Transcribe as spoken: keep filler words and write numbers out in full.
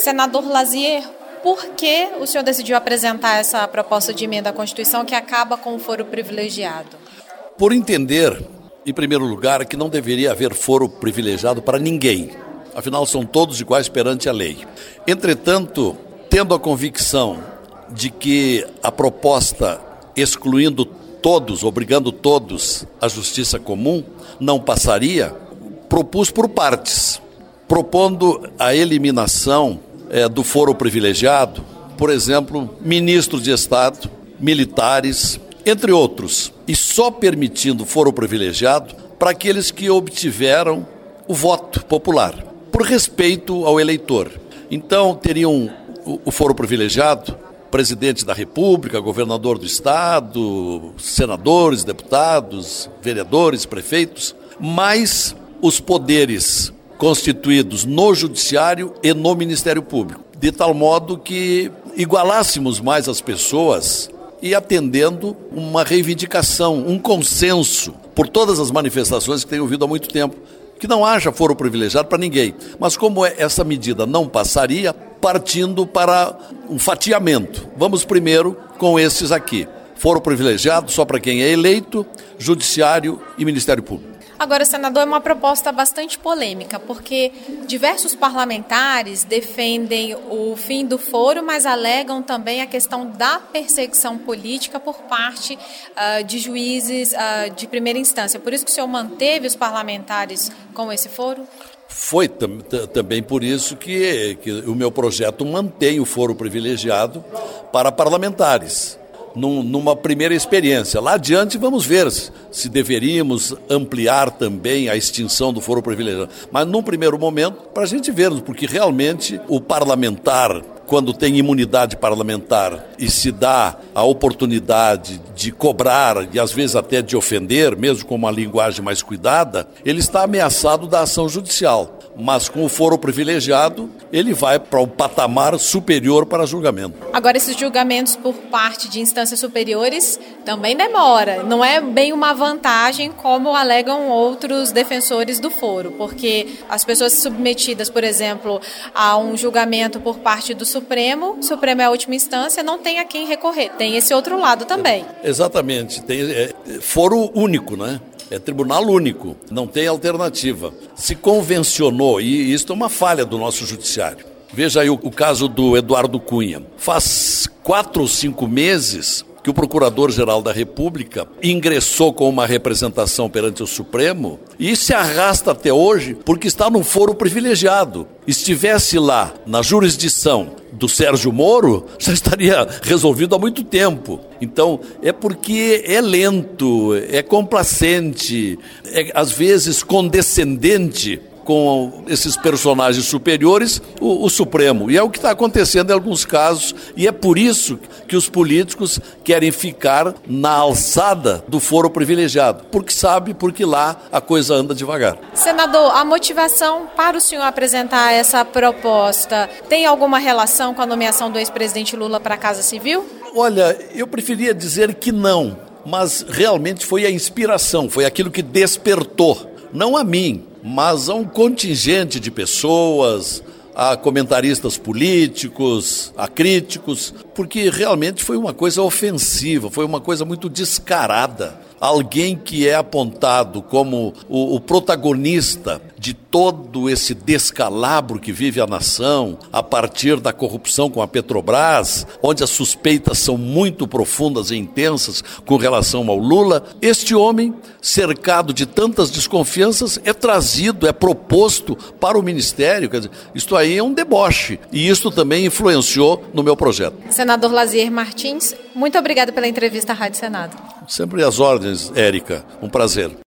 Senador Lazier, por que o senhor decidiu apresentar essa proposta de emenda à Constituição que acaba com o foro privilegiado? Por entender, em primeiro lugar, que não deveria haver foro privilegiado para ninguém. Afinal, são todos iguais perante a lei. Entretanto, tendo a convicção de que a proposta excluindo todos, obrigando todos à justiça comum, não passaria, propus por partes, propondo a eliminação é, do foro privilegiado, por exemplo, ministros de Estado, militares, entre outros, e só permitindo foro privilegiado para aqueles que obtiveram o voto popular, por respeito ao eleitor. Então, teriam o, o foro privilegiado presidente da República, governador do Estado, senadores, deputados, vereadores, prefeitos, mais os poderes constituídos no Judiciário e no Ministério Público, de tal modo que igualássemos mais as pessoas e atendendo uma reivindicação, um consenso, por todas as manifestações que tenho ouvido há muito tempo, que não haja foro privilegiado para ninguém. Mas como essa medida não passaria, partindo para um fatiamento. Vamos primeiro com esses aqui. Foro privilegiado só para quem é eleito, Judiciário e Ministério Público. Agora, senador, é uma proposta bastante polêmica, porque diversos parlamentares defendem o fim do foro, mas alegam também a questão da perseguição política por parte uh, de juízes uh, de primeira instância. Por isso que o senhor manteve os parlamentares com esse foro? Foi tam, também por isso que, que o meu projeto mantém o foro privilegiado para parlamentares. Num, numa primeira experiência. Lá adiante vamos ver se, se deveríamos ampliar também a extinção do foro privilegiado. Mas num primeiro momento, para a gente ver, porque realmente o parlamentar, quando tem imunidade parlamentar e se dá a oportunidade de cobrar e às vezes até de ofender, mesmo com uma linguagem mais cuidada, ele está ameaçado da ação judicial. Mas com o foro privilegiado, ele vai para um patamar superior para julgamento. Agora, esses julgamentos por parte de instâncias superiores também demora. Não é bem uma vantagem como alegam outros defensores do foro, porque as pessoas submetidas, por exemplo, a um julgamento por parte do Supremo, o Supremo é a última instância, não tem a quem recorrer. Tem esse outro lado também. Exatamente. Tem é, foro único, né? É tribunal único, não tem alternativa. Se convencionou, e isso é uma falha do nosso judiciário. Veja aí o, o caso do Eduardo Cunha. Faz quatro ou cinco meses que o Procurador-Geral da República ingressou com uma representação perante o Supremo e se arrasta até hoje porque está num foro privilegiado. Estivesse lá na jurisdição do Sérgio Moro, já estaria resolvido há muito tempo. Então, é porque é lento, é complacente, é às vezes condescendente com esses personagens superiores, o, o Supremo. E é o que está acontecendo em alguns casos, e é por isso que os políticos querem ficar na alçada do foro privilegiado, porque sabe, porque lá a coisa anda devagar. Senador, a motivação para o senhor apresentar essa proposta tem alguma relação com a nomeação do ex-presidente Lula para a Casa Civil? Olha, eu preferia dizer que não, mas realmente foi a inspiração, foi aquilo que despertou, não a mim, mas a um contingente de pessoas, a comentaristas políticos, a críticos, porque realmente foi uma coisa ofensiva, foi uma coisa muito descarada. Alguém que é apontado como o, o protagonista de todo esse descalabro que vive a nação a partir da corrupção com a Petrobras, onde as suspeitas são muito profundas e intensas com relação ao Lula, este homem, cercado de tantas desconfianças, é trazido, é proposto para o Ministério. Quer dizer, isto aí é um deboche, e isso também influenciou no meu projeto. Senador Lazier Martins, muito obrigada pela entrevista à Rádio Senado. Sempre às ordens, Érica. Um prazer.